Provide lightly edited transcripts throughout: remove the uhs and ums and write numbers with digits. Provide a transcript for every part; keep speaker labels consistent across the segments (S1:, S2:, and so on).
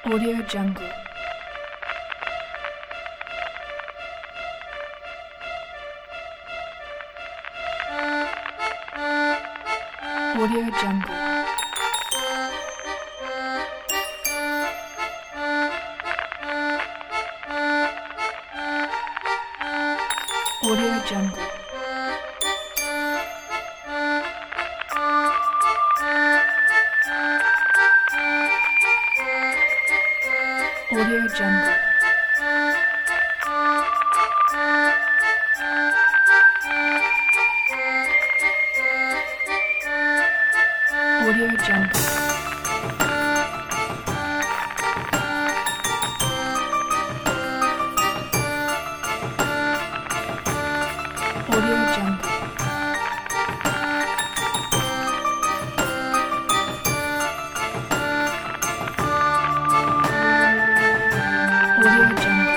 S1: Audio Jungle. Audio Jungle. Audio Jungle. Audio Jungle. Audio Jungle. Audio Jungle. Audio Jungle.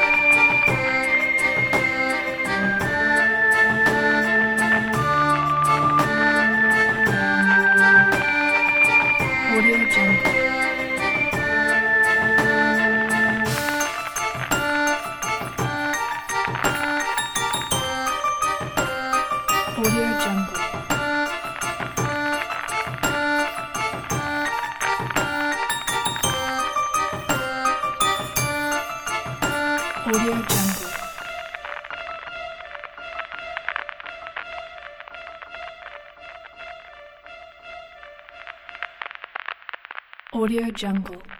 S1: Audio Jungle. Audio Jungle. Audio Jungle. Audio Jungle.